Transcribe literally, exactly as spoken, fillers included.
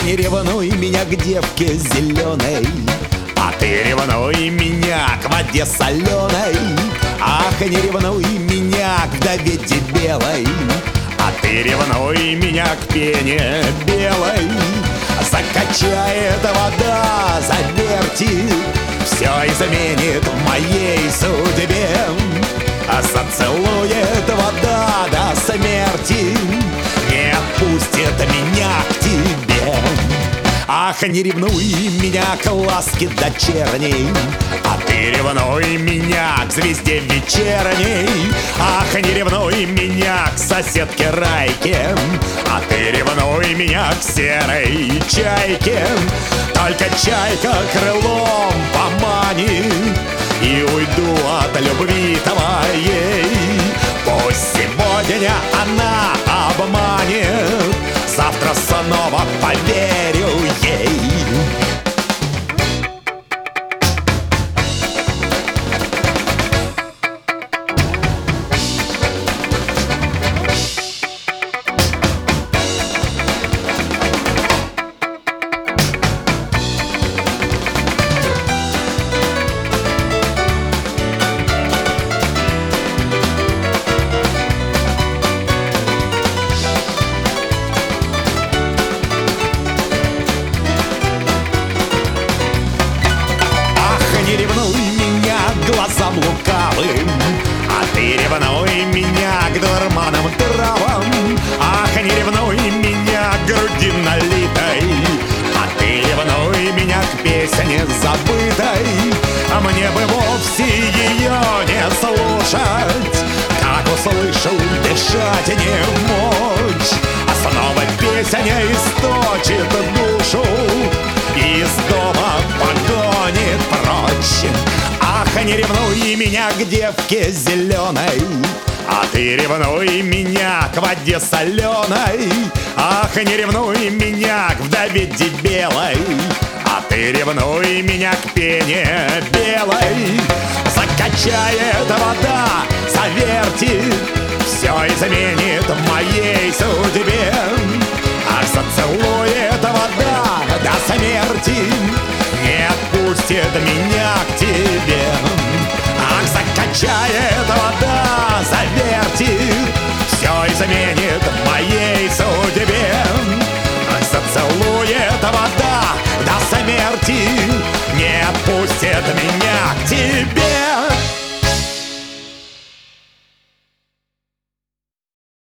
не ревнуй меня к девке зеленой, а ты ревнуй меня к воде соленой. Ах, не ревнуй меня к вдове белой, а ты ревнуй меня к пене белой. Закачает вода, завертит, все изменит в моей судьбе. А зацелует вода до смерти, не отпустит меня к тебе. Ах, не ревнуй меня к ласке дочерней, а ты ревнуй меня к звезде вечерней. Ах, не ревнуй меня к соседке Райке, а ты ревнуй меня к серой чайке. Только чайка крылом поманит, и уйду от любви твоей. Пусть сегодня она обманет, завтра снова поверю ей. Не ревнуй меня к глазам лукавым, а ты ревнуй меня к дурманам травам. Ах, не ревнуй меня к груди налитой, а ты ревнуй меня к песне забытой. А мне бы вовсе ее не слушать, как услышу, дышать не мочь. А снова песня источит душу и из дома погонит прочь. Ах, не ревнуй меня к девке зеленой, а ты ревнуй меня к воде соленой. Ах, не ревнуй меня к вдове белой, а ты ревнуй меня к пене белой. Закачает вода, завертит, все изменит в моей судьбе. Ах, зацелует вода до смерти, не отпустит меня к тебе. Ах, закачает вода, завертит, все изменит в моей судьбе. Ах, зацелует вода до смерти, не отпустит меня к тебе.